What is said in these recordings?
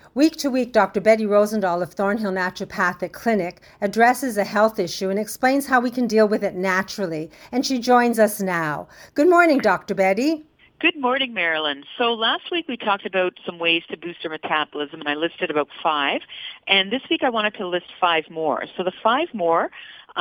Week to week, Dr. Betty Rosendahl of Thornhill Naturopathic Clinic addresses a health issue and explains how we can deal with it naturally. And she joins us now. Good morning, Dr. Betty. Good morning, Marilyn. So last week we talked about some ways to boost our metabolism, and I listed about 5. And this week I wanted to list 5 more. So the 5 more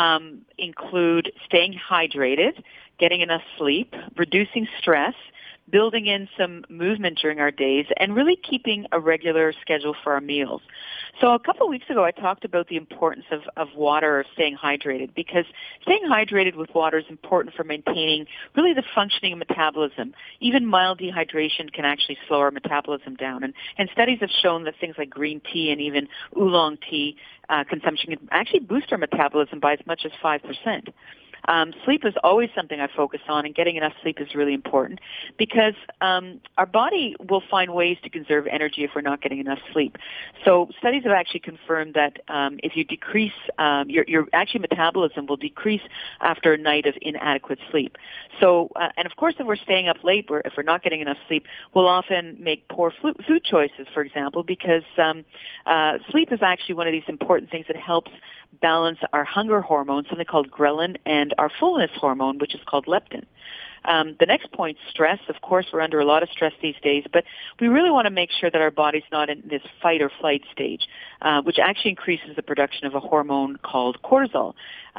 include staying hydrated, getting enough sleep, reducing stress, building in some movement during our days, and really keeping a regular schedule for our meals. So a couple of weeks ago, I talked about the importance of water or staying hydrated, because staying hydrated with water is important for maintaining really the functioning of metabolism. Even mild dehydration can actually slow our metabolism down. And studies have shown that things like green tea and even oolong tea consumption can actually boost our metabolism by as much as 5%. Sleep is always something I focus on, and getting enough sleep is really important because our body will find ways to conserve energy if we're not getting enough sleep. So studies have actually confirmed that if you decrease, your actually metabolism will decrease after a night of inadequate sleep. So, and of course, if we're staying up late, if we're not getting enough sleep, we'll often make poor food choices, for example, because sleep is actually one of these important things that helps balance our hunger hormone, something called ghrelin, and our fullness hormone, which is called leptin. The next point, stress. Of course, we're under a lot of stress these days, but we really want to make sure that our body's not in this fight or flight stage, which actually increases the production of a hormone called cortisol.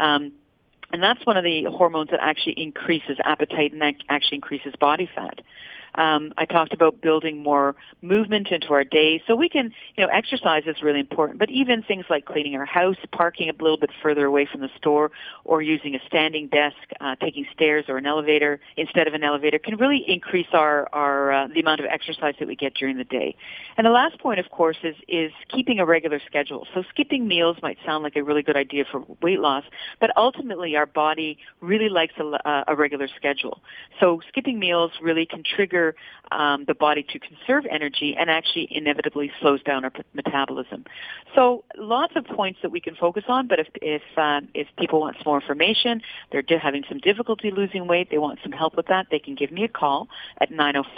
And that's one of the hormones that actually increases appetite and that actually increases body fat. I talked about building more movement into our day. So we can, exercise is really important, but even things like cleaning our house, parking a little bit further away from the store, or using a standing desk, taking stairs or an elevator instead of an elevator can really increase the amount of exercise that we get during the day. And the last point, of course, is keeping a regular schedule. So skipping meals might sound like a really good idea for weight loss, but ultimately our body really likes a regular schedule. So skipping meals really can trigger the body to conserve energy and actually inevitably slows down our metabolism. So lots of points that we can focus on, but if people want some more information, they're having some difficulty losing weight, they want some help with that, they can give me a call at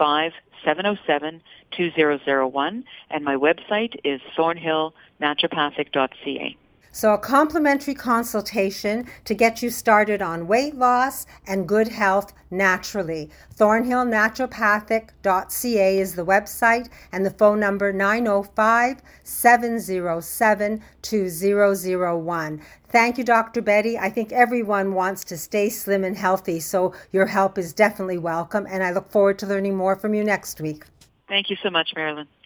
905-707-2001, and my website is thornhillnaturopathic.ca. So a complimentary consultation to get you started on weight loss and good health naturally. Thornhillnaturopathic.ca is the website, and the phone number 905-707-2001. Thank you, Dr. Betty. I think everyone wants to stay slim and healthy, so your help is definitely welcome, and I look forward to learning more from you next week. Thank you so much, Marilyn.